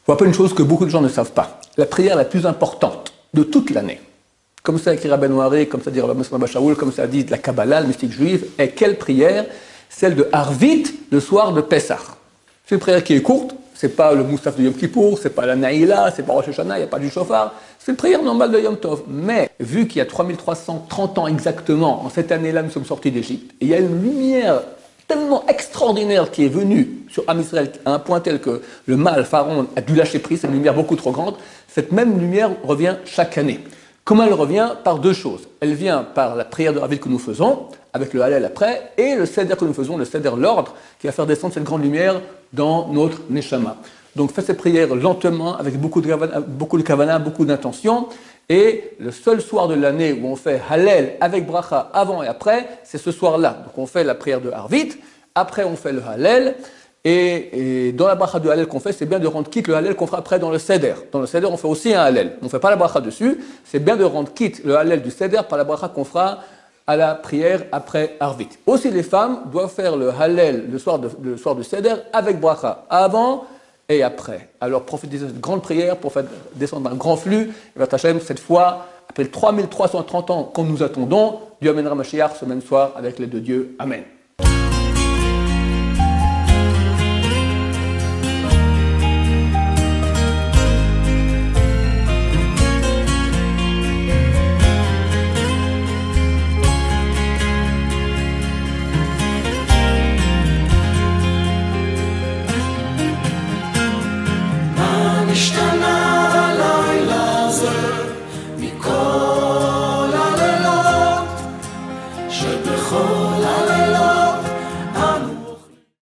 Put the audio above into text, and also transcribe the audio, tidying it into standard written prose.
vous rappelle une chose que beaucoup de gens ne savent pas. La prière la plus importante de toute l'année, comme ça écrit Rabbeinu Haré, comme ça dit Rabbi Moshe Shaul, comme ça dit la Kabbalah, le mystique juif, est quelle prière? Celle de Harvit, le soir de Pessah. C'est une prière qui est courte, c'est pas le Moussaf de Yom Kippour, c'est pas la Naïla, c'est pas Rosh Hashanah, il n'y a pas du chauffard, c'est une prière normale de Yom Tov. Mais, vu qu'il y a 3330 ans exactement, en cette année-là, nous sommes sortis d'Égypte, et il y a une lumière tellement extraordinaire qui est venue sur Am Israël, à un point tel que le mal, Pharaon, a dû lâcher prise, c'est une lumière beaucoup trop grande, cette même lumière revient chaque année. Comment elle revient? Par deux choses. Elle vient par la prière de Harvit que nous faisons, avec le Hallel après, et le Seder que nous faisons, le Seder, l'ordre, qui va faire descendre cette grande lumière dans notre Neshama. Donc faites cette prière lentement, avec beaucoup de kavana, beaucoup d'intention, et le seul soir de l'année où on fait Hallel avec Bracha avant et après, c'est ce soir-là. Donc on fait la prière de Harvit, après on fait le Hallel, et dans la bracha du Hallel qu'on fait, c'est bien de rendre quitte le Hallel qu'on fera après dans le Seder. Dans le Seder, on fait aussi un Hallel. On ne fait pas la bracha dessus, c'est bien de rendre quitte le Hallel du Seder par la bracha qu'on fera à la prière après Harvit. Aussi, les femmes doivent faire le Hallel le soir du Seder avec bracha avant et après. Alors profitez de cette grande prière pour faire descendre un grand flux. Et votre Hachem, cette fois, après 3330 ans qu'on nous attendons, Dieu amènera Mashiach ce même soir avec l'aide de Dieu. Amen. שבכל הלילות